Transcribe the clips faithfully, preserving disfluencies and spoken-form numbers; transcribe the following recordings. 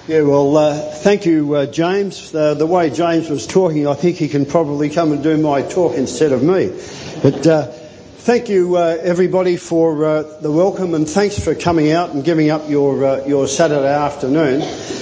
Yeah, well, uh, thank you, uh, James. Uh, the way James was talking, I think he can probably come and do my talk instead of me. But uh, thank you, uh, everybody, for uh, the welcome, and thanks for coming out and giving up your uh, your Saturday afternoon.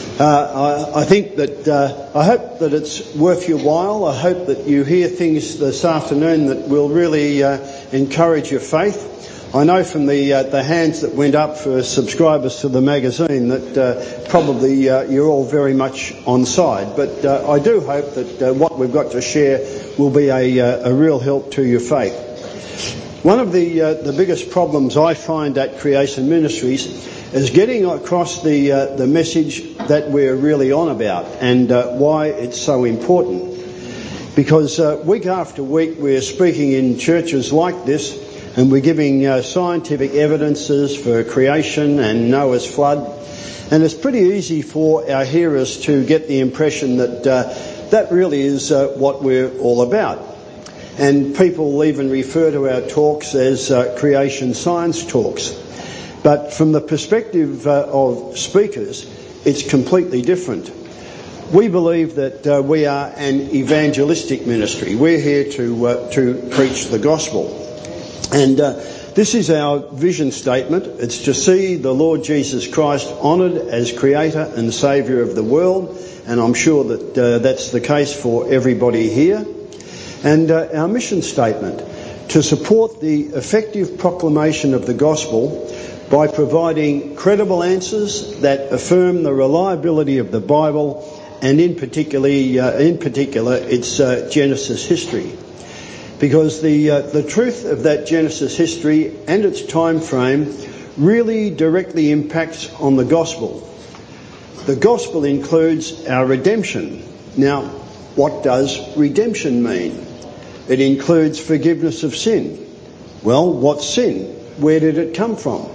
Uh, I, I think that uh, I hope that it's worth your while. I hope that you hear things this afternoon that will really uh, encourage your faith. I know from the uh, the hands that went up for subscribers to the magazine that uh, probably uh, you're all very much on side. But uh, I do hope that uh, what we've got to share will be a, uh, a real help to your faith. One of the uh, the biggest problems I find at Creation Ministries is getting across the uh, the message that we're really on about and uh, why it's so important. Because uh, week after week we're speaking in churches like this, and we're giving uh, scientific evidences for creation and Noah's flood. And it's pretty easy for our hearers to get the impression that uh, that really is uh, what we're all about. And people even refer to our talks as uh, creation science talks. But from the perspective uh, of speakers, it's completely different. We believe that uh, we are an evangelistic ministry. We're here to uh, to preach the gospel. And uh, this is our vision statement. It's to see the Lord Jesus Christ honoured as Creator and Saviour of the world. And I'm sure that uh, that's the case for everybody here. And uh, our mission statement, to support the effective proclamation of the gospel by providing credible answers that affirm the reliability of the Bible and in, particularly, uh, in particular its uh, Genesis history. Because the uh, the truth of that Genesis history and its time frame really directly impacts on the gospel. The gospel includes our redemption. Now, what does redemption mean? It includes forgiveness of sin. Well, what's sin? Where did it come from?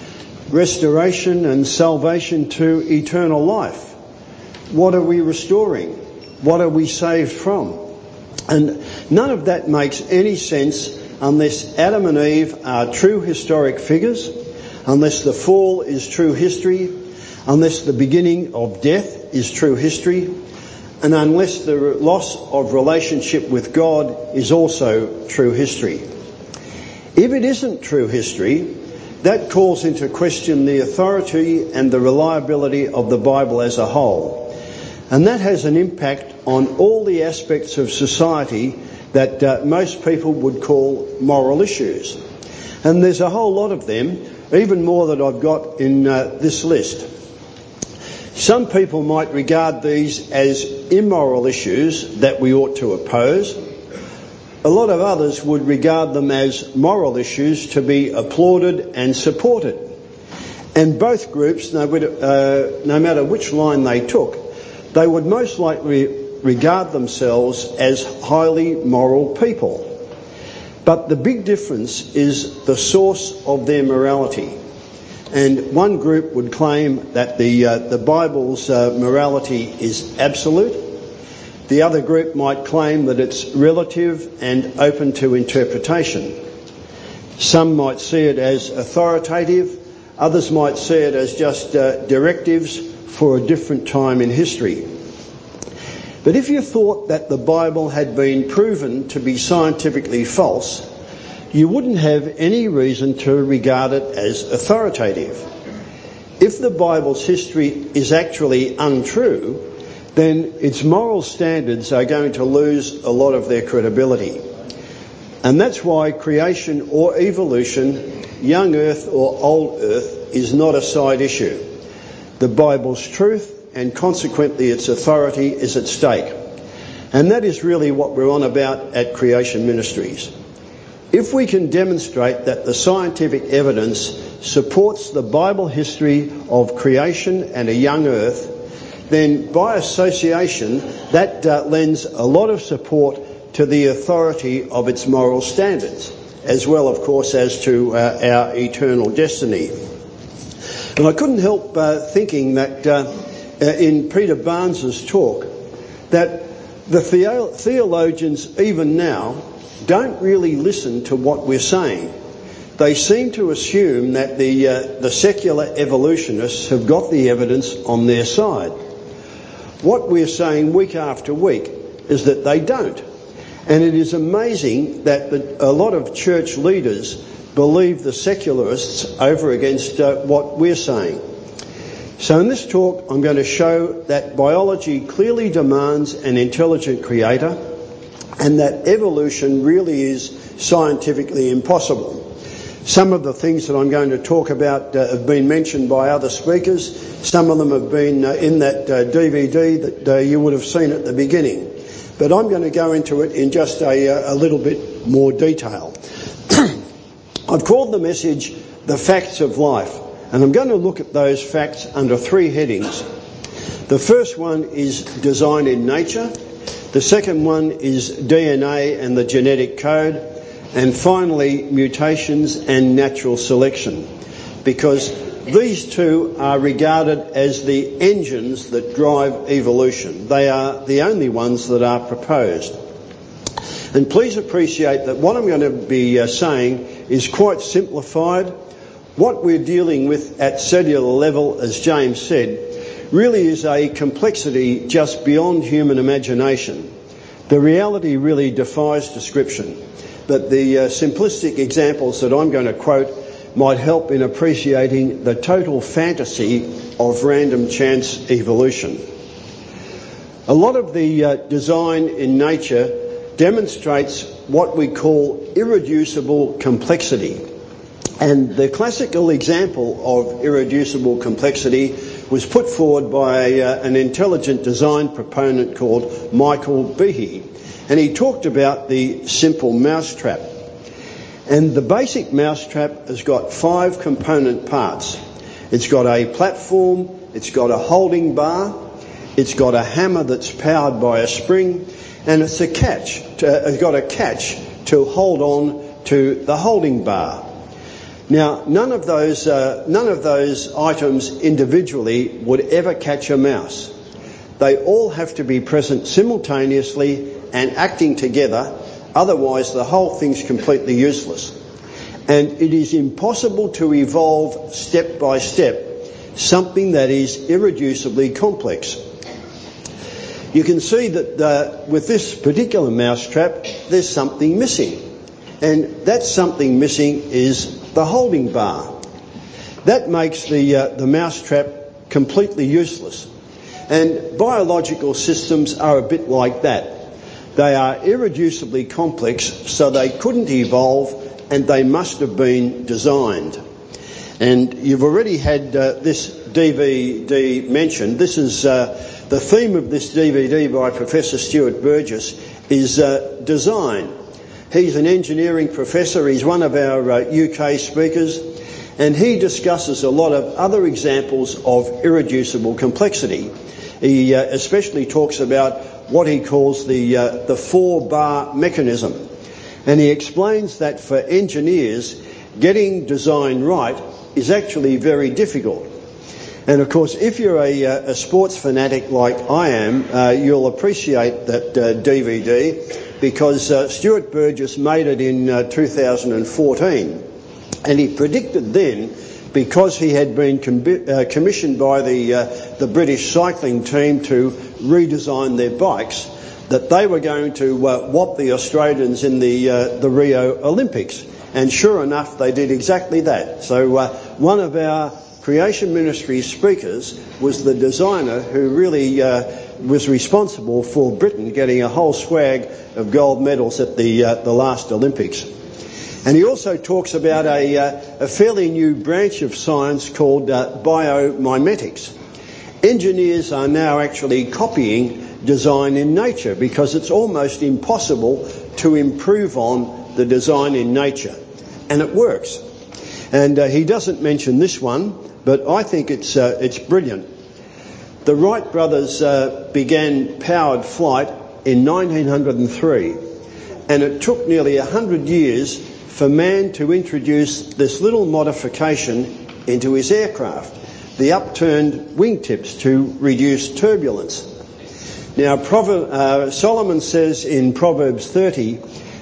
Restoration and salvation to eternal life. What are we restoring? What are we saved from? And none of that makes any sense unless Adam and Eve are true historic figures, unless the fall is true history, unless the beginning of death is true history, and unless the loss of relationship with God is also true history. If it isn't true history, that calls into question the authority and the reliability of the Bible as a whole. And that has an impact on all the aspects of society that uh, most people would call moral issues. And there's a whole lot of them, even more that I've got in uh, this list. Some people might regard these as immoral issues that we ought to oppose. A lot of others would regard them as moral issues to be applauded and supported. And both groups, no, uh, no matter which line they took, they would most likely regard themselves as highly moral people. But the big difference is the source of their morality. And one group would claim that the uh, the Bible's uh, morality is absolute. The other group might claim that it's relative and open to interpretation. Some might see it as authoritative. Others might see it as just uh, directives for a different time in history. But if you thought that the Bible had been proven to be scientifically false, you wouldn't have any reason to regard it as authoritative. If the Bible's history is actually untrue, then its moral standards are going to lose a lot of their credibility. And that's why creation or evolution, young earth or old earth, is not a side issue. The Bible's truth and consequently its authority is at stake. And that is really what we're on about at Creation Ministries. If we can demonstrate that the scientific evidence supports the Bible history of creation and a young earth, then by association that uh, lends a lot of support to the authority of its moral standards, as well, of course, as to uh, our eternal destiny. And I couldn't help uh, thinking that uh, uh, in Peter Barnes's talk, that the theo- theologians even now don't really listen to what we're saying. they seem to assume that the, uh, the secular evolutionists have got the evidence on their side. What we're saying week after week is that they don't. And it is amazing that the, a lot of church leaders believe the secularists over against uh, what we're saying. So in this talk, I'm going to show that biology clearly demands an intelligent creator and that evolution really is scientifically impossible. Some of the things that I'm going to talk about uh, have been mentioned by other speakers. Some of them have been uh, in that uh, D V D that uh, you would have seen at the beginning. But I'm going to go into it in just a, a little bit more detail. I've called the message The Facts of Life, and I'm going to look at those facts under three headings. The first one is design in nature. The second one is D N A and the genetic code. And finally, mutations and natural selection, because these two are regarded as the engines that drive evolution. They are the only ones that are proposed. And please appreciate that what I'm going to be uh, saying is quite simplified. What we're dealing with at cellular level, as James said, really is a complexity just beyond human imagination. The reality really defies description. But the uh, simplistic examples that I'm going to quote might help in appreciating the total fantasy of random chance evolution. A lot of the uh, design in nature demonstrates what we call irreducible complexity. And the classical example of irreducible complexity was put forward by uh, an intelligent design proponent called Michael Behe. And he talked about the simple mousetrap. And the basic mousetrap has got five component parts. It's got a platform, it's got a holding bar, it's got a hammer that's powered by a spring, and it's a catch. To, it's got a catch to hold on to the holding bar. Now, none of those, uh, none of those items individually would ever catch a mouse. They all have to be present simultaneously and acting together, otherwise the whole thing's completely useless. And it is impossible to evolve step by step something that is irreducibly complex. You can see that uh, with this particular mousetrap, there's something missing. And that something missing is the holding bar. That makes the, uh, the mousetrap completely useless. And biological systems are a bit like that. They are irreducibly complex, so they couldn't evolve and they must have been designed. And you've already had uh, this D V D mentioned. This is uh, the theme of this D V D by Professor Stuart Burgess is uh, design. He's an engineering professor. He's one of our uh, U K speakers, and he discusses a lot of other examples of irreducible complexity. He uh, especially talks about what he calls the uh, the four-bar mechanism, and he explains that for engineers, getting design right is actually very difficult. And of course, if you're a, a sports fanatic like I am, uh, you'll appreciate that uh, D V D, because uh, Stuart Burgess made it in uh, two thousand fourteen, and he predicted then, because he had been com- uh, commissioned by the uh, the British cycling team to redesign their bikes, that they were going to uh, whop the Australians in the uh, the Rio Olympics. And sure enough, they did exactly that. So uh, one of our Creation Ministry speakers was the designer who really uh, was responsible for Britain getting a whole swag of gold medals at the uh, the last Olympics. And he also talks about a, uh, a fairly new branch of science called uh, biomimetics. Engineers are now actually copying design in nature because it's almost impossible to improve on the design in nature. And it works. And uh, he doesn't mention this one, but I think it's uh, it's brilliant. The Wright brothers uh, began powered flight in nineteen oh three, and it took nearly one hundred years for man to introduce this little modification into his aircraft, the upturned wingtips to reduce turbulence. Now, Prover- uh, Solomon says in Proverbs thirty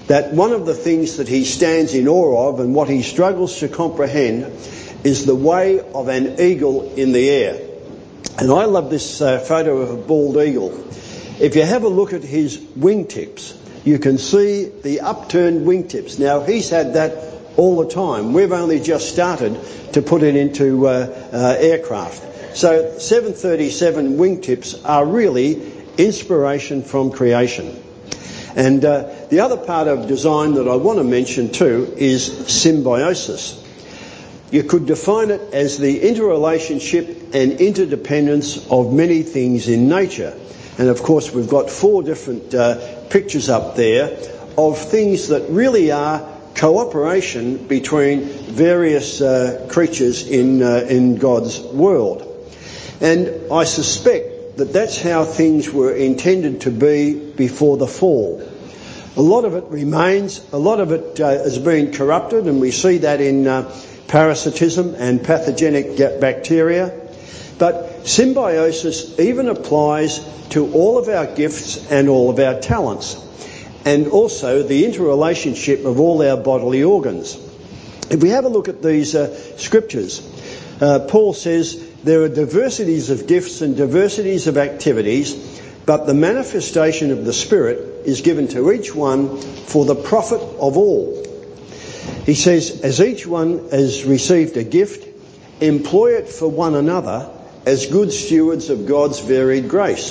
that one of the things that he stands in awe of and what he struggles to comprehend is the way of an eagle in the air. And I love this uh, photo of a bald eagle. If you have a look at his wingtips, you can see the upturned wingtips. Now, he's had that all the time. We've only just started to put it into uh, uh, aircraft. So seven thirty-seven wingtips are really inspiration from creation. And uh, the other part of design that I want to mention too is symbiosis. You could define it as the interrelationship and interdependence of many things in nature. And of course we've got four different uh, pictures up there of things that really are cooperation between various uh, creatures in, uh, in God's world. And I suspect that that's how things were intended to be before the fall. A lot of it remains, a lot of it uh, has been corrupted, and we see that in uh, parasitism and pathogenic bacteria. But symbiosis even applies to all of our gifts and all of our talents, and also the interrelationship of all our bodily organs. If we have a look at these uh, scriptures, uh, Paul says there are diversities of gifts and diversities of activities, but the manifestation of the Spirit is given to each one for the profit of all. He says, as each one has received a gift, employ it for one another as good stewards of God's varied grace.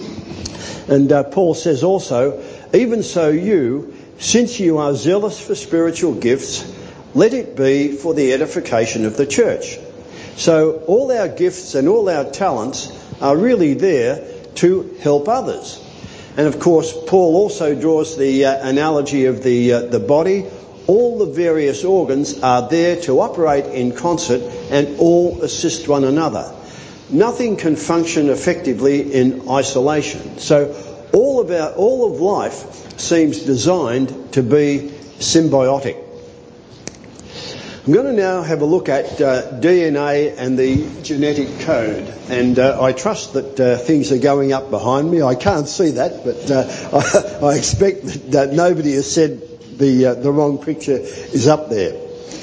And uh, Paul says also, even so you, since you are zealous for spiritual gifts, let it be for the edification of the church. So all our gifts and all our talents are really there to help others. And of course, Paul also draws the uh, analogy of the uh, the body. All the various organs are there to operate in concert and all assist one another. Nothing can function effectively in isolation. So all of our, all of life seems designed to be symbiotic. I'm going to now have a look at uh, D N A and the genetic code, and uh, I trust that uh, things are going up behind me. I can't see that, but uh, I, I expect that uh, nobody has said the uh, the wrong picture is up there.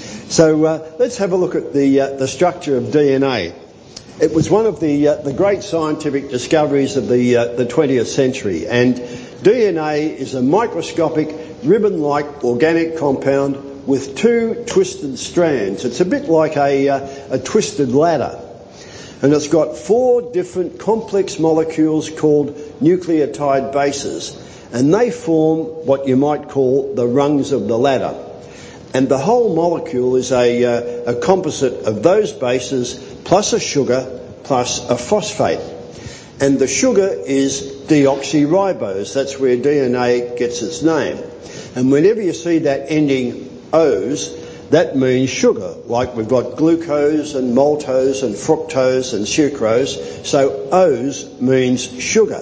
So uh, let's have a look at the uh, the structure of D N A. It was one of the uh, the great scientific discoveries of the uh, the twentieth century, and D N A is a microscopic ribbon-like organic compound with two twisted strands. It's a bit like a, uh, a twisted ladder. And it's got four different complex molecules called nucleotide bases. And they form what you might call the rungs of the ladder. And the whole molecule is a, uh, a composite of those bases plus a sugar plus a phosphate. And the sugar is deoxyribose. That's where D N A gets its name. And whenever you see that ending O's, that means sugar, like we've got glucose and maltose and fructose and sucrose. So O's means sugar.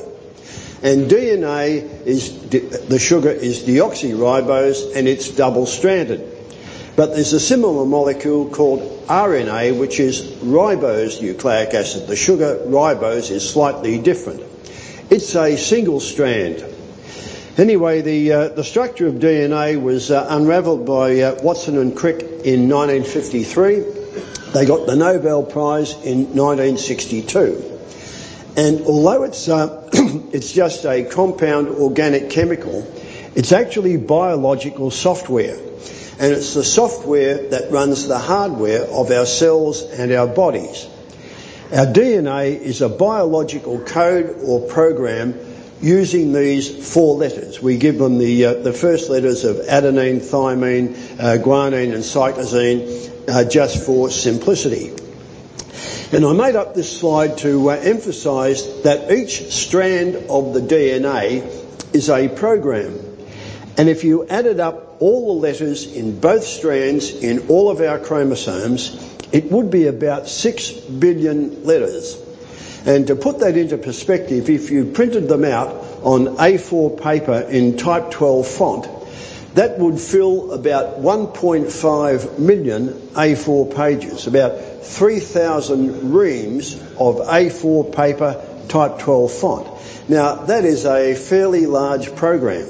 And D N A is, the sugar is deoxyribose and it's double-stranded. But there's a similar molecule called R N A, which is ribose nucleic acid. The sugar ribose is slightly different. It's a single strand. Anyway, the uh, the structure of D N A was uh, unravelled by uh, Watson and Crick in nineteen fifty-three. They got the Nobel Prize in nineteen sixty-two. And although it's uh, it's just a compound organic chemical, it's actually biological software. And it's the software that runs the hardware of our cells and our bodies. Our D N A is a biological code or program using these four letters. We give them the uh, the first letters of adenine, thymine, uh, guanine and cytosine uh, just for simplicity. And I made up this slide to uh, emphasise that each strand of the D N A is a program. And if you added up all the letters in both strands in all of our chromosomes, it would be about six billion letters. And to put that into perspective, if you printed them out on A four paper in type twelve font, that would fill about one point five million A four pages, about three thousand reams of A four paper type twelve font. Now, that is a fairly large program.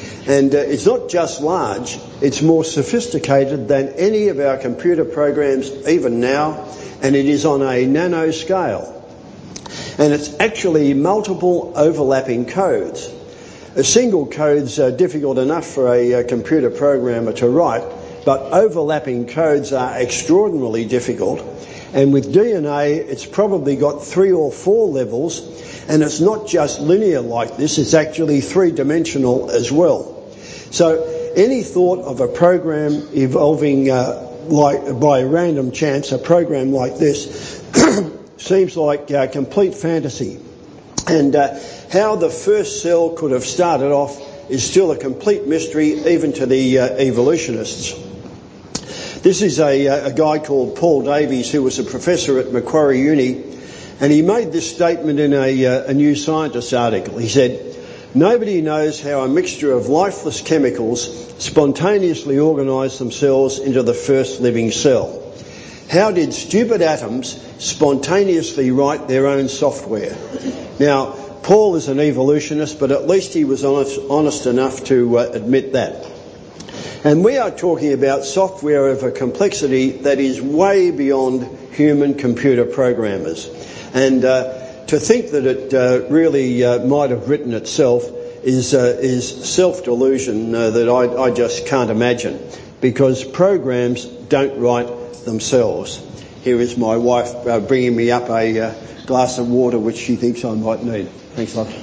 And uh, it's not just large, it's more sophisticated than any of our computer programs even now, and it is on a nano scale. And it's actually multiple overlapping codes. A single code's uh, difficult enough for a uh, computer programmer to write, but overlapping codes are extraordinarily difficult. And with D N A, it's probably got three or four levels, and it's not just linear like this, it's actually three-dimensional as well. So any thought of a program evolving uh, like by random chance, a program like this, seems like uh, complete fantasy. And uh, how the first cell could have started off is still a complete mystery, even to the uh, evolutionists. This is a, a guy called Paul Davies, who was a professor at Macquarie Uni, and he made this statement in a, uh, a New Scientist article. He said, "Nobody knows how a mixture of lifeless chemicals spontaneously organise themselves into the first living cell. How did stupid atoms spontaneously write their own software?" Now, Paul is an evolutionist, but at least he was honest, honest enough to uh, admit that. And we are talking about software of a complexity that is way beyond human computer programmers. And uh, to think that it uh, really uh, might have written itself is uh, is self-delusion uh, that I, I just can't imagine, because programs don't write themselves. Here is my wife uh, bringing me up a uh, glass of water, which she thinks I might need. Thanks, love.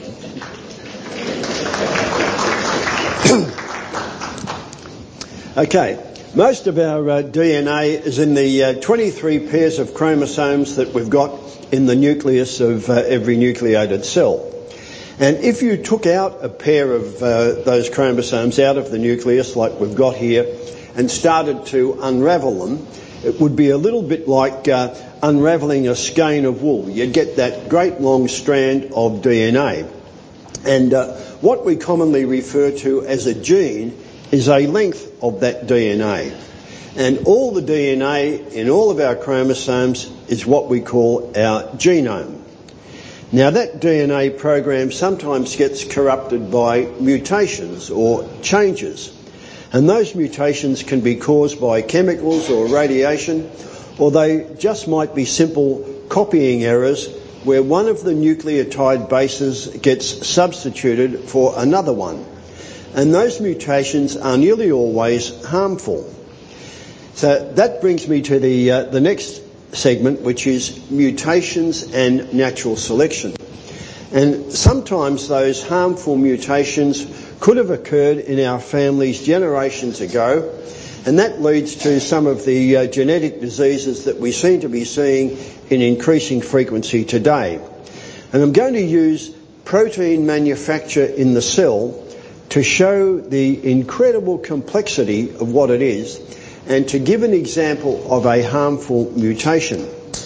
Okay, most of our uh, D N A is in the uh, twenty-three pairs of chromosomes that we've got in the nucleus of uh, every nucleated cell. And if you took out a pair of uh, those chromosomes out of the nucleus, like we've got here, and started to unravel them, it would be a little bit like uh, unravelling a skein of wool. You'd get that great long strand of D N A. And uh, what we commonly refer to as a gene is a length of that D N A. And all the D N A in all of our chromosomes is what we call our genome. Now, that D N A program sometimes gets corrupted by mutations or changes. And those mutations can be caused by chemicals or radiation, or they just might be simple copying errors where one of the nucleotide bases gets substituted for another one. And those mutations are nearly always harmful. So that brings me to the uh, the next segment, which is mutations and natural selection. And sometimes those harmful mutations could have occurred in our families generations ago, and that leads to some of the uh, genetic diseases that we seem to be seeing in increasing frequency today. And I'm going to use protein manufacture in the cell to show the incredible complexity of what it is, and to give an example of a harmful mutation.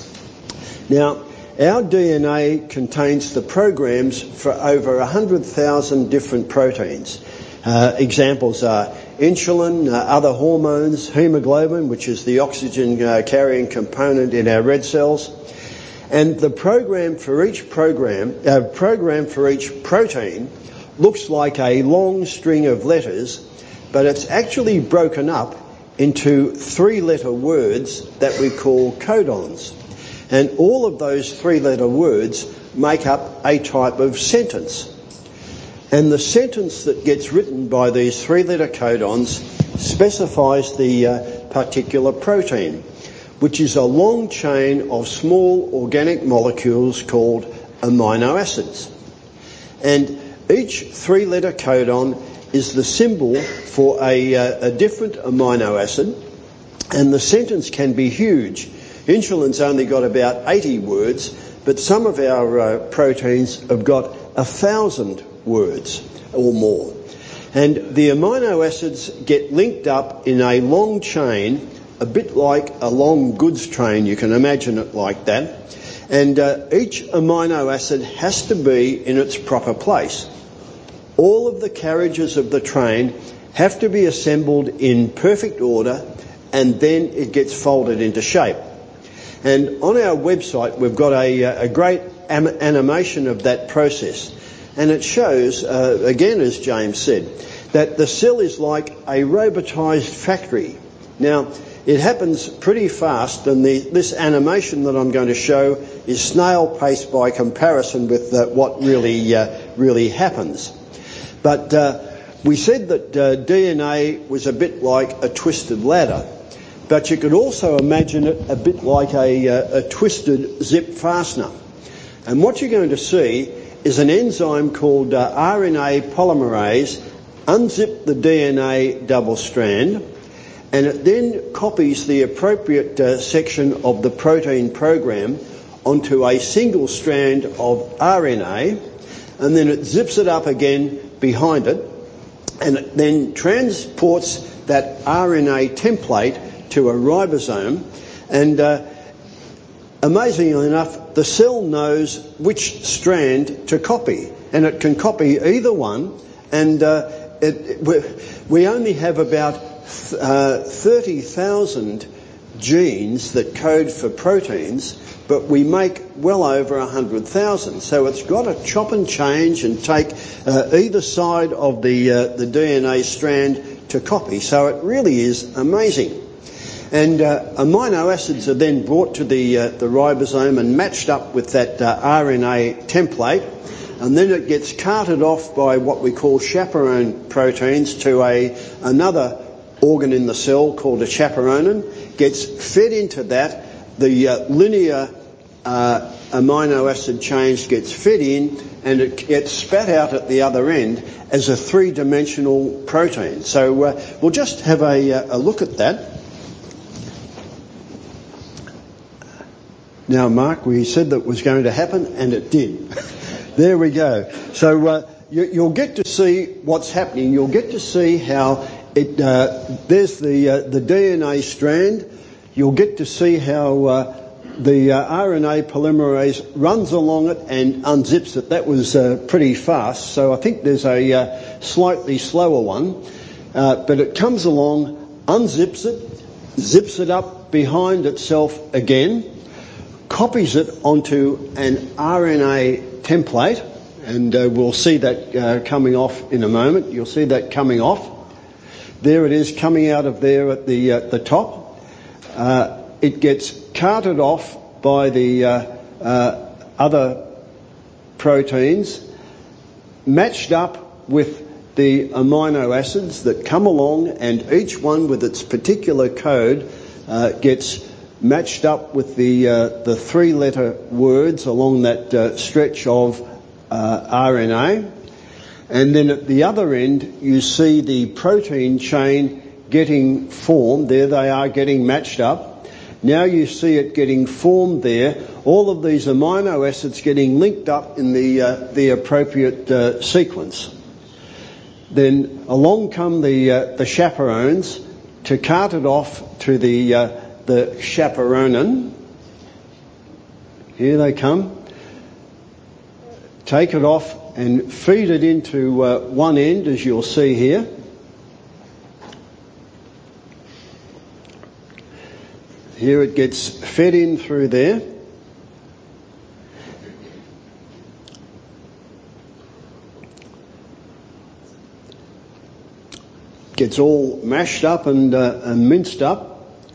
Now, our D N A contains the programs for over one hundred thousand different proteins. Uh, examples are insulin, uh, other hormones, hemoglobin, which is the oxygen uh, carrying component in our red cells, and the program for each program, uh, program for each protein looks like a long string of letters, but it's actually broken up into three-letter words that we call codons. And all of those three-letter words make up a type of sentence. And the sentence that gets written by these three-letter codons specifies the uh, particular protein, which is a long chain of small organic molecules called amino acids. And each three-letter codon is the symbol for a, uh, a different amino acid, and the sentence can be huge. Insulin's only got about eighty words, but some of our uh, proteins have got a thousand words or more. And the amino acids get linked up in a long chain, a bit like a long goods train. You can imagine it like that. And uh, each amino acid has to be in its proper place. All of the carriages of the train have to be assembled in perfect order, and then it gets folded into shape. And on our website we've got a, a great am- animation of that process, and it shows, uh, again as James said, that the cell is like a robotised factory. Now, it happens pretty fast, and the, this animation that I'm going to show is snail pace by comparison with uh, what really uh, really happens. But uh, we said that uh, D N A was a bit like a twisted ladder, but you could also imagine it a bit like a, uh, a twisted zip fastener. And what you're going to see is an enzyme called uh, R N A polymerase unzip the D N A double strand, and it then copies the appropriate uh, section of the protein program onto a single strand of R N A, and then it zips it up again behind it, and it then transports that R N A template to a ribosome, and uh, amazingly enough, the cell knows which strand to copy, and it can copy either one, and uh, it, it, we only have about uh, thirty thousand genes that code for proteins, but we make well over one hundred thousand. So it's got to chop and change and take uh, either side of the, uh, the D N A strand to copy. So it really is amazing. And uh, amino acids are then brought to the, uh, the ribosome and matched up with that uh, R N A template, and then it gets carted off by what we call chaperone proteins to a, another organ in the cell called a chaperonin, gets fed into that, the uh, linear uh, amino acid change gets fed in, and it gets spat out at the other end as a three-dimensional protein. So uh, we'll just have a, a look at that. Now, Mark, we said that was going to happen, and it did. There we go. So uh, you, you'll get to see what's happening. You'll get to see how it. Uh, there's the uh, the D N A strand. You'll get to see how uh, the uh, R N A polymerase runs along it and unzips it. That was uh, pretty fast. So I think there's a uh, slightly slower one, uh, but it comes along, unzips it, zips it up behind itself again, copies it onto an R N A template, and uh, we'll see that uh, coming off in a moment. You'll see that coming off. There it is coming out of there at the, uh, the top. Uh, it gets carted off by the uh, uh, other proteins, matched up with the amino acids that come along, and each one with its particular code uh, gets matched up with the uh, the three-letter words along that uh, stretch of uh, R N A. And then at the other end, you see the protein chain getting formed. There they are, getting matched up. Now you see it getting formed there. All of these amino acids getting linked up in the uh, the appropriate uh, sequence. Then along come the uh, the chaperones to cart it off to the uh, the chaperonin. Here they come. Take it off and feed it into uh, one end, as you'll see here. Here it gets fed in through there. Gets all mashed up and, uh, and minced up.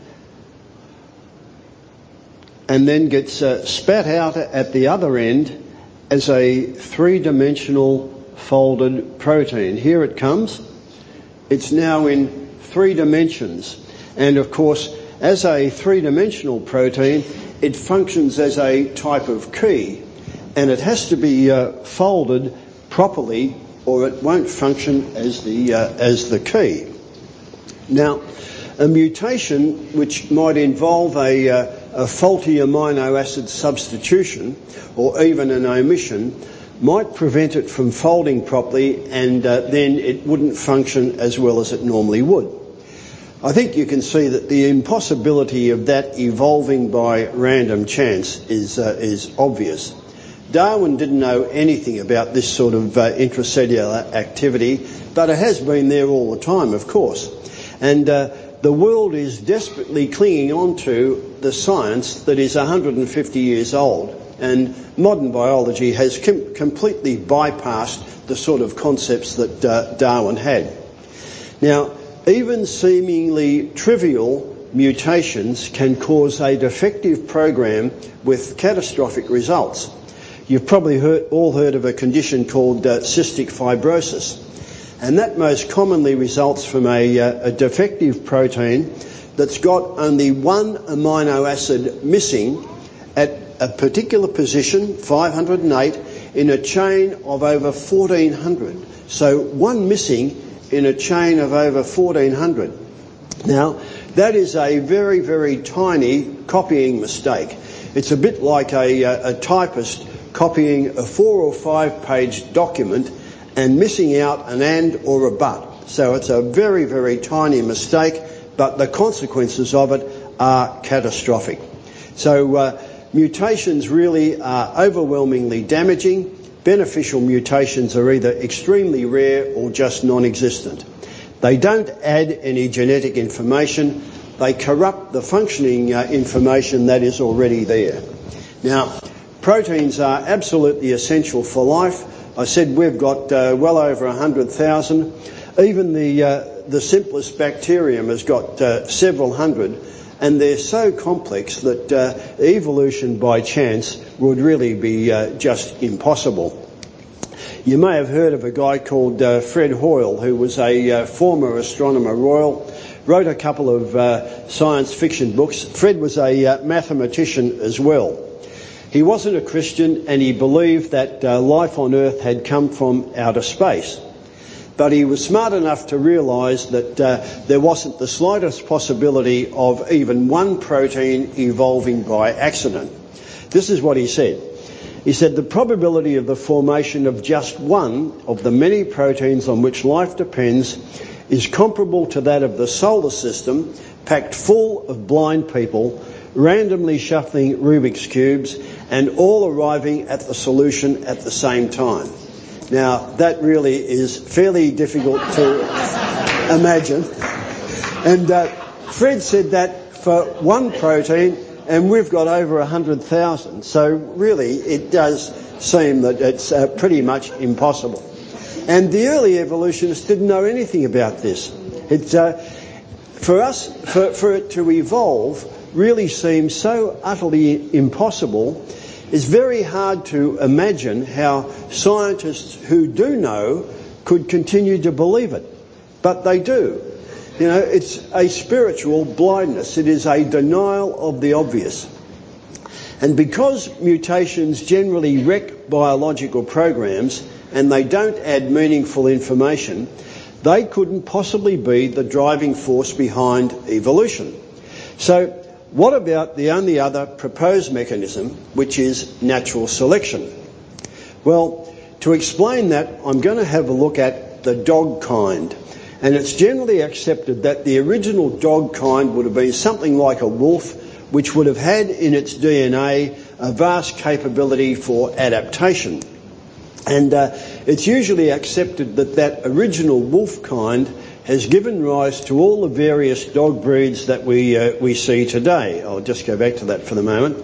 And then gets uh, spat out at the other end as a three-dimensional folded protein. Here it comes. It's now in three dimensions. And of course, as a three-dimensional protein, it functions as a type of key. And it has to be uh, folded properly, or it won't function as the, uh, as the key. Now, a mutation which might involve a, uh, a faulty amino acid substitution or even an omission might prevent it from folding properly, and uh, then it wouldn't function as well as it normally would. I think you can see that the impossibility of that evolving by random chance is, uh, is obvious. Darwin didn't know anything about this sort of uh, intracellular activity, but it has been there all the time, of course. And uh, the world is desperately clinging on to the science that is one hundred fifty years old, and modern biology has com- completely bypassed the sort of concepts that uh, Darwin had. Now, even seemingly trivial mutations can cause a defective program with catastrophic results. You've probably heard, all heard of a condition called uh, cystic fibrosis, and that most commonly results from a, uh, a defective protein that's got only one amino acid missing at a particular position, five hundred eight, in a chain of over fourteen hundred. So one missing in a chain of over fourteen hundred. Now, that is a very, very tiny copying mistake. It's a bit like a, a typist copying a four or five page document and missing out an and or a but. So it's a very, very tiny mistake, but the consequences of it are catastrophic. So uh, mutations really are overwhelmingly damaging. Beneficial mutations are either extremely rare or just non-existent. They don't add any genetic information. They corrupt the functioning uh, information that is already there. Now, proteins are absolutely essential for life. I said we've got uh, well over one hundred thousand. Even the, uh, the simplest bacterium has got uh, several hundred, and they're so complex that uh, evolution by chance would really be uh, just impossible. You may have heard of a guy called uh, Fred Hoyle, who was a uh, former astronomer royal, wrote a couple of uh, science fiction books. Fred was a uh, mathematician as well. He wasn't a Christian, and he believed that uh, life on Earth had come from outer space. But he was smart enough to realise that uh, there wasn't the slightest possibility of even one protein evolving by accident. This is what he said. He said, the probability of the formation of just one of the many proteins on which life depends is comparable to that of the solar system, packed full of blind people, randomly shuffling Rubik's cubes, and all arriving at the solution at the same time. Now, that really is fairly difficult to imagine. And uh, Fred said that for one protein, and we've got over one hundred thousand. So really, it does seem that it's uh, pretty much impossible. And the early evolutionists didn't know anything about this. It's, uh, for us, for, for it to evolve really seems so utterly impossible. It's very hard to imagine how scientists who do know could continue to believe it. But they do. You know, it's a spiritual blindness. It is a denial of the obvious. And because mutations generally wreck biological programs and they don't add meaningful information, they couldn't possibly be the driving force behind evolution. So what about the only other proposed mechanism, which is natural selection? Well, to explain that, I'm going to have a look at the dog kind. And it's generally accepted that the original dog kind would have been something like a wolf, which would have had in its D N A a vast capability for adaptation. And uh, it's usually accepted that that original wolf kind has given rise to all the various dog breeds that we, uh, we see today. I'll just go back to that for the moment.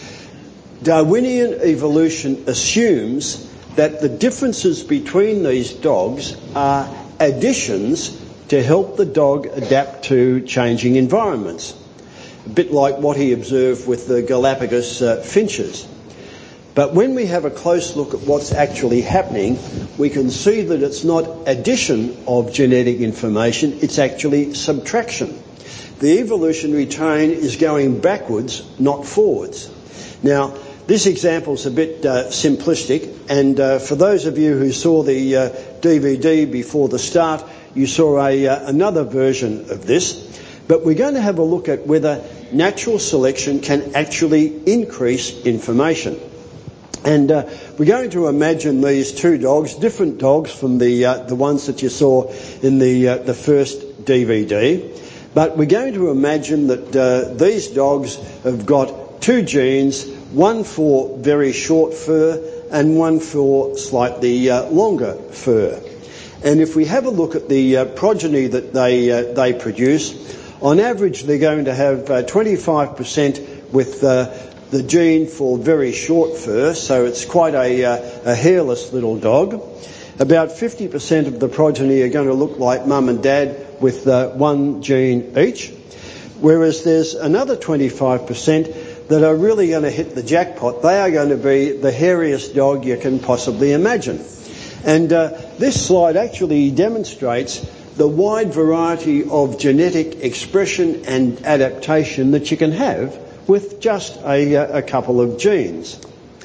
Darwinian evolution assumes that the differences between these dogs are additions to help the dog adapt to changing environments. A bit like what he observed with the Galapagos uh, finches. But when we have a close look at what's actually happening, we can see that it's not addition of genetic information, it's actually subtraction. The evolutionary train is going backwards, not forwards. Now, this example's a bit uh, simplistic, and uh, for those of you who saw the uh, D V D before the start, you saw a, uh, another version of this. But we're going to have a look at whether natural selection can actually increase information. And uh, we're going to imagine these two dogs, different dogs from the uh, the ones that you saw in the uh, the first D V D. But we're going to imagine that uh, these dogs have got two genes, one for very short fur and one for slightly uh, longer fur. And if we have a look at the uh, progeny that they uh, they produce, on average they're going to have uh, twenty-five percent with uh, the gene for very short fur, so it's quite a, uh, a hairless little dog. About fifty percent of the progeny are going to look like mum and dad with uh, one gene each, whereas there's another twenty-five percent that are really going to hit the jackpot. They are going to be the hairiest dog you can possibly imagine. And uh, this slide actually demonstrates the wide variety of genetic expression and adaptation that you can have with just a, a couple of genes.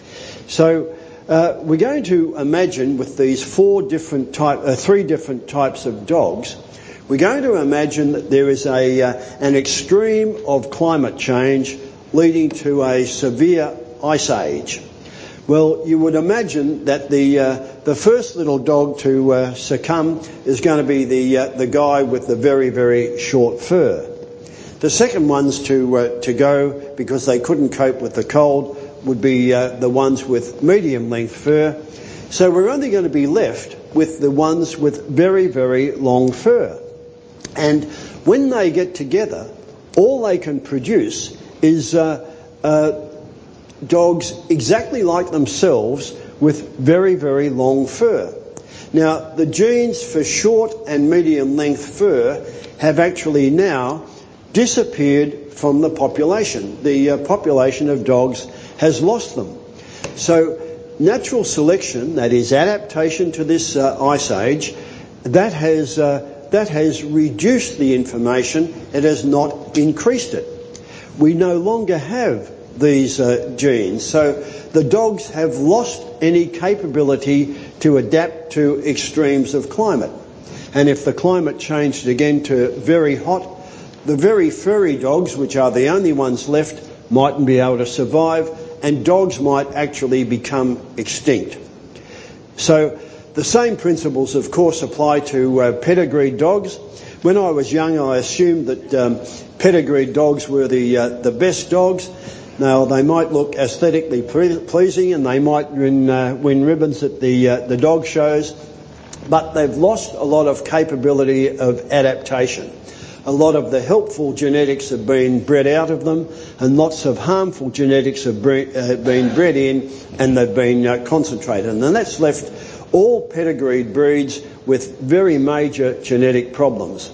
So uh, we're going to imagine with these four different type, uh, three different types of dogs, we're going to imagine that there is a uh, an extreme of climate change leading to a severe ice age. Well, you would imagine that the uh, the first little dog to uh, succumb is going to be the uh, the guy with the very very short fur. The second ones to uh, to go because they couldn't cope with the cold would be uh, the ones with medium length fur. So we're only going to be left with the ones with very very long fur. And when they get together, all they can produce is uh, uh, dogs exactly like themselves with very, very long fur. Now, the genes for short and medium length fur have actually now disappeared from the population. The uh, population of dogs has lost them. So, natural selection, that is adaptation to this uh, ice age, that has uh, that has reduced the information, it has not increased it. We no longer have these uh, genes, so the dogs have lost any capability to adapt to extremes of climate. And if the climate changed again to very hot, the very furry dogs, which are the only ones left, mightn't be able to survive, and dogs might actually become extinct. So the same principles, of course, apply to uh, pedigreed dogs. When I was young, I assumed that um, pedigreed dogs were the uh, the best dogs. Now, they might look aesthetically pre- pleasing and they might win, uh, win ribbons at the uh, the dog shows, but they've lost a lot of capability of adaptation. A lot of the helpful genetics have been bred out of them, and lots of harmful genetics have bre- uh, been bred in, and they've been uh, concentrated. And that's left all pedigreed breeds with very major genetic problems.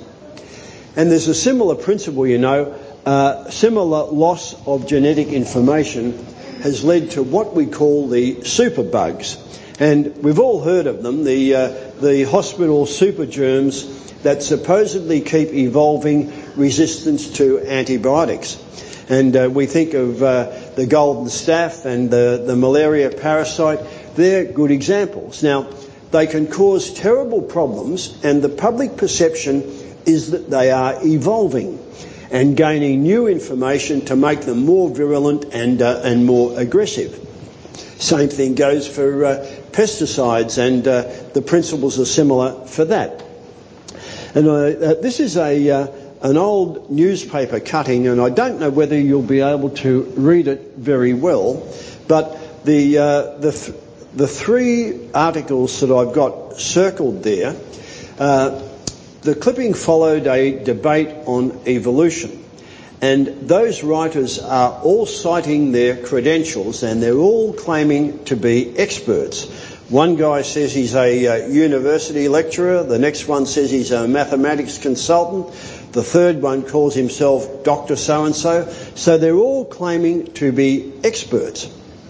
And there's a similar principle, you know, uh, similar loss of genetic information has led to what we call the superbugs. And we've all heard of them, the, uh, the hospital supergerms that supposedly keep evolving resistance to antibiotics. And uh, we think of uh, the golden staph and the, the malaria parasite. They're good examples. Now, they can cause terrible problems, and the public perception is that they are evolving and gaining new information to make them more virulent and uh, and more aggressive. Same thing goes for uh, pesticides, and uh, the principles are similar for that. And uh, uh, this is a uh, an old newspaper cutting, and I don't know whether you'll be able to read it very well, but the uh, the th- the three articles that I've got circled there, uh, the clipping followed a debate on evolution, and those writers are all citing their credentials, and they're all claiming to be experts. One guy says he's a uh, university lecturer, the next one says he's a mathematics consultant, the third one calls himself Doctor So-and-so, so they're all claiming to be experts.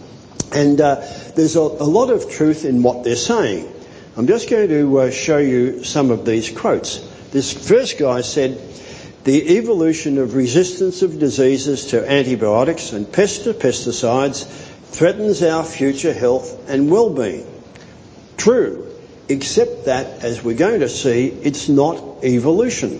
And uh, there's a, a lot of truth in what they're saying. I'm just going to uh, show you some of these quotes. This first guy said, "The evolution of resistance of diseases to antibiotics and pest to pesticides threatens our future health and well-being. True, except that, as we're going to see, it's not evolution."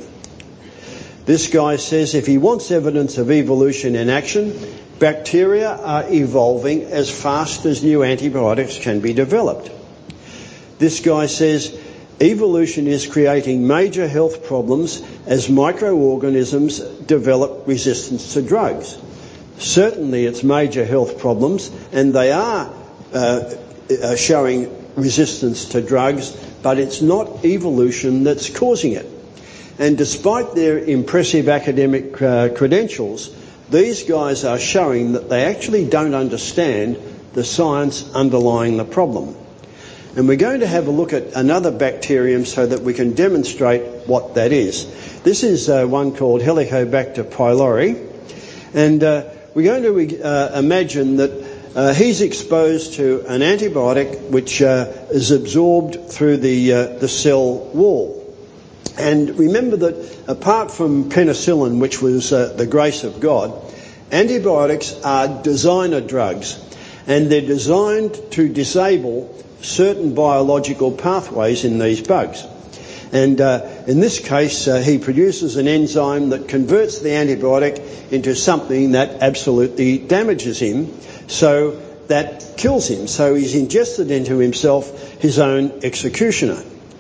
This guy says if he wants evidence of evolution in action, bacteria are evolving as fast as new antibiotics can be developed. This guy says evolution is creating major health problems as microorganisms develop resistance to drugs. Certainly it's major health problems, and they are uh, uh, showing resistance to drugs, but it's not evolution that's causing it. And despite their impressive academic uh, credentials, these guys are showing that they actually don't understand the science underlying the problem. And we're going to have a look at another bacterium so that we can demonstrate what that is. This is uh, one called Helicobacter pylori. And uh, we're going to uh, imagine that uh, he's exposed to an antibiotic which uh, is absorbed through the, uh, the cell wall. And remember that apart from penicillin, which was uh, the grace of God, antibiotics are designer drugs, and they're designed to disable certain biological pathways in these bugs. And uh, in this case, uh, he produces an enzyme that converts the antibiotic into something that absolutely damages him, so that kills him. So he's ingested into himself his own executioner.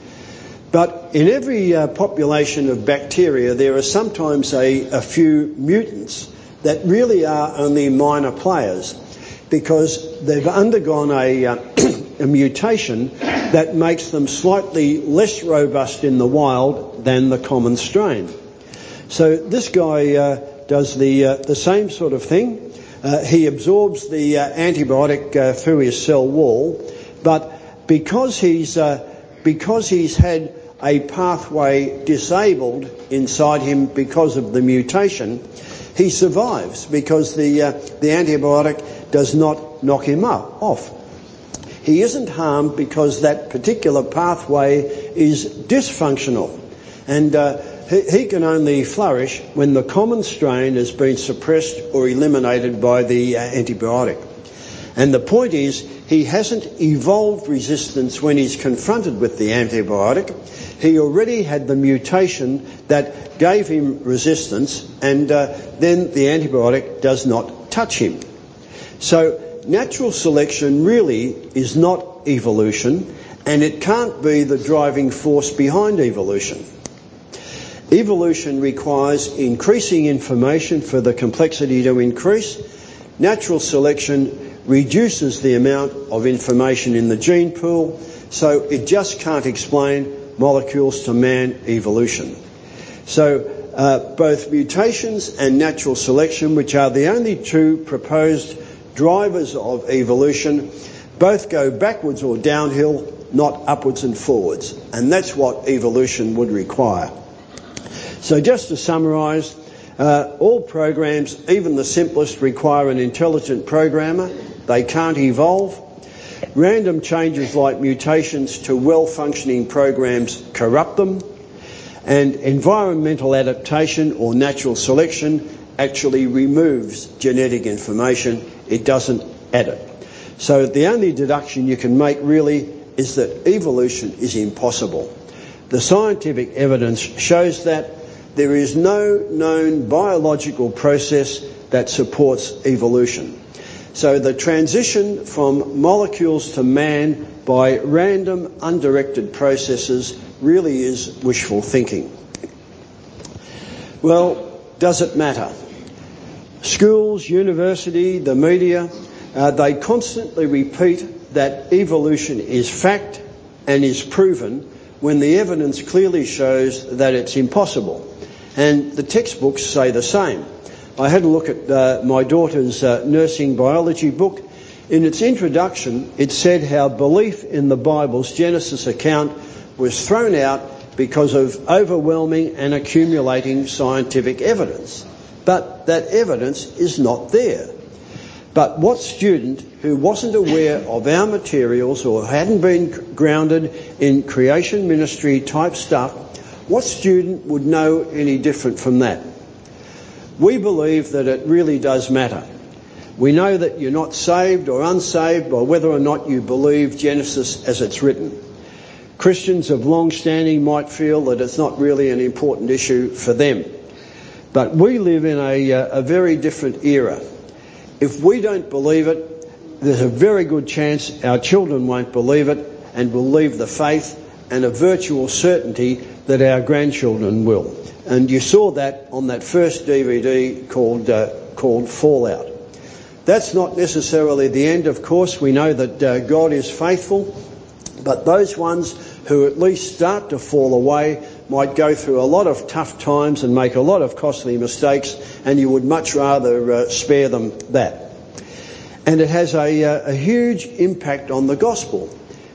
But in every uh, population of bacteria, there are sometimes a, a few mutants that really are only minor players, because they've undergone a, uh, a mutation that makes them slightly less robust in the wild than the common strain. So this guy uh, does the, uh, the same sort of thing. Uh, he absorbs the uh, antibiotic uh, through his cell wall, but because he's, uh, because he's had a pathway disabled inside him because of the mutation, he survives because the, uh, the antibiotic does not knock him up, off. He isn't harmed because that particular pathway is dysfunctional, and uh, he, he can only flourish when the common strain has been suppressed or eliminated by the uh, antibiotic. And the point is, he hasn't evolved resistance when he's confronted with the antibiotic. He already had the mutation that gave him resistance, and uh, then the antibiotic does not touch him. So natural selection really is not evolution, and it can't be the driving force behind evolution. Evolution requires increasing information for the complexity to increase. Natural selection reduces the amount of information in the gene pool, so it just can't explain molecules to man evolution. So uh, both mutations and natural selection, which are the only two proposed drivers of evolution, both go backwards or downhill, not upwards and forwards. And that's what evolution would require. So just to summarise, uh, all programs, even the simplest, require an intelligent programmer. They can't evolve. Random changes like mutations to well-functioning programs corrupt them. And environmental adaptation or natural selection actually removes genetic information. It doesn't add it. So the only deduction you can make really is that evolution is impossible. The scientific evidence shows that there is no known biological process that supports evolution. So the transition from molecules to man by random, undirected processes really is wishful thinking. Well, does it matter? Schools, university, the media, uh, they constantly repeat that evolution is fact and is proven when the evidence clearly shows that it's impossible. And the textbooks say the same. I had a look at uh, my daughter's uh, nursing biology book. In its introduction, it said how belief in the Bible's Genesis account was thrown out because of overwhelming and accumulating scientific evidence. But that evidence is not there. But what student who wasn't aware of our materials or hadn't been grounded in creation ministry type stuff, what student would know any different from that? We believe that it really does matter. We know that you're not saved or unsaved by whether or not you believe Genesis as it's written. Christians of long standing might feel that it's not really an important issue for them. But we live in a, a very different era. If we don't believe it, there's a very good chance our children won't believe it and will leave the faith, and a virtual certainty that our grandchildren will. And you saw that on that first D V D called uh, called Fallout. That's not necessarily the end, of course. We know that uh, God is faithful, but those ones who at least start to fall away might go through a lot of tough times and make a lot of costly mistakes, and you would much rather uh, spare them that. And it has a, uh, a huge impact on the gospel,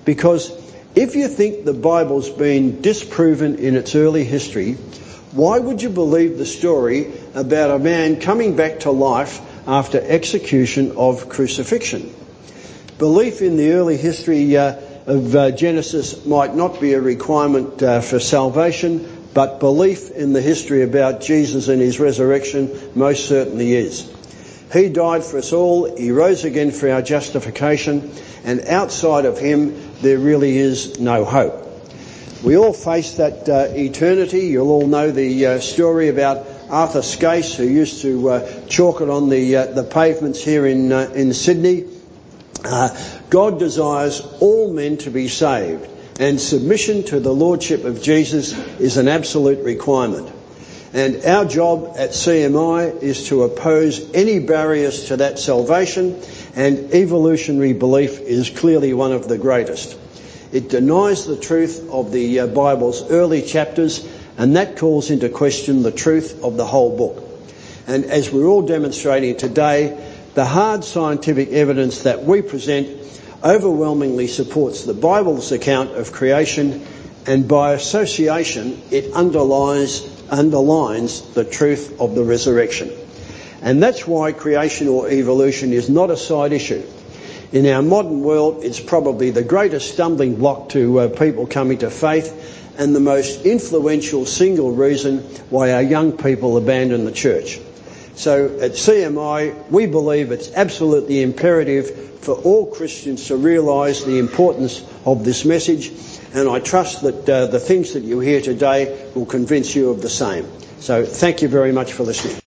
because if you think the Bible's been disproven in its early history, why would you believe the story about a man coming back to life after execution of crucifixion? Belief in the early history uh, of uh, Genesis might not be a requirement uh, for salvation, but belief in the history about Jesus and his resurrection most certainly is. He died for us all, he rose again for our justification, and outside of him there really is no hope. We all face that uh, eternity. You'll all know the uh, story about Arthur Skase, who used to uh, chalk it on the uh, the pavements here in uh, in Sydney. Uh, God desires all men to be saved, and submission to the Lordship of Jesus is an absolute requirement. And our job at C M I is to oppose any barriers to that salvation, and evolutionary belief is clearly one of the greatest. It denies the truth of the uh, Bible's early chapters, and that calls into question the truth of the whole book. And as we're all demonstrating today, the hard scientific evidence that we present overwhelmingly supports the Bible's account of creation, and by association it underlies, underlines the truth of the resurrection. And that's why creation or evolution is not a side issue. In our modern world, it's probably the greatest stumbling block to uh, people coming to faith, and the most influential single reason why our young people abandon the church. So at C M I, we believe it's absolutely imperative for all Christians to realise the importance of this message, and I trust that uh, the things that you hear today will convince you of the same. So thank you very much for listening.